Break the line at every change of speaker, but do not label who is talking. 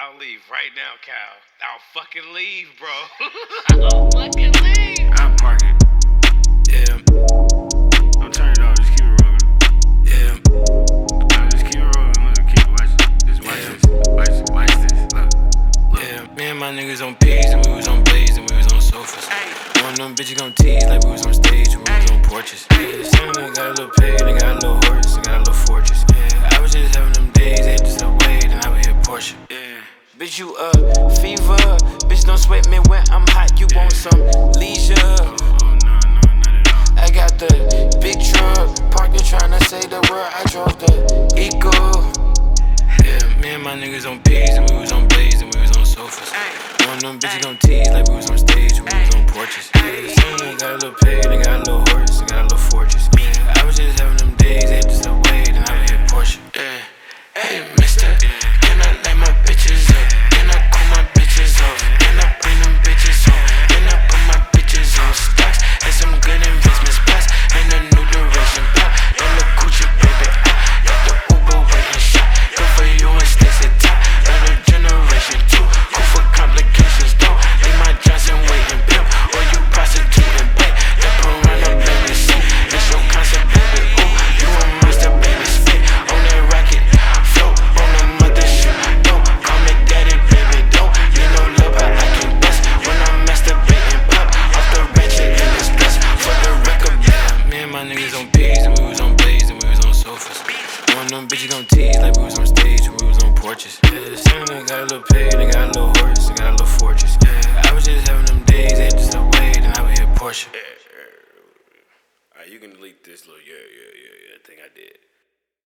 I'll leave right now, Cal. I'll fucking leave, bro. I'll fucking leave.
I'll park it. Yeah. Don't turn it off, just keep it rolling. Yeah. Just keep it rolling. Look, keep it watching. Just watch this. Watch this. Look. Yeah. Me and my niggas on P's and we was on Blaze and we was on sofas. One of them bitches gon' tease like we was on stage and we was on porches. Yeah. Some nigga got a little pay, they got a little horse, they got a little fortress. Yeah. I was just having them days, they just away, then I would hit Porsche. Yeah. Bitch, you fever. Bitch, don't sweat me when I'm hot. You want some leisure? Oh, no, not at all. I got the big truck, parked there tryna save the world. I drove the Eco. Yeah, me and my niggas on P's and we was on Blaze and we was on sofas. One of them bitches gon' tease like we was on stage and we was on porches. Yeah, some nigga got a little pay, they got a little horse, they got a little fortress. Yeah, I was just having them days, they just away, then I would hit Porsche. Yeah, hey, mister, can I light my bitches up? Can I cool my bitches off? Can I bring them bitches home? Can I put my bitches on stocks and some good investment spots and a new direction pop? And the Gucci baby, got the Uber waiting shot. Good for you and Stacey top. Better generation two. Cool for complications, don't leave my Johnson waiting pimp. Or you prostitute and pay. That piranha baby shit. It's your concept, baby. Ooh, you a monster, baby. Spit on that rocket. Float on the mother shit. Don't call me daddy, baby. Don't need no love, but I can bust when I'm masturbating. Pop off the ratchet in the stress. For the record, yeah. Me and my niggas on P's and we was on Blaze and we was on sofas. One of them bitches gon' tease like we was on stage and we was on porches. Yeah, some nigga got a little pay, they got a little horse, they got a little fortress. Yeah, I was just having them days, they just away, then I would hit Porsche. Alright, you can delete this little yeah thing I did.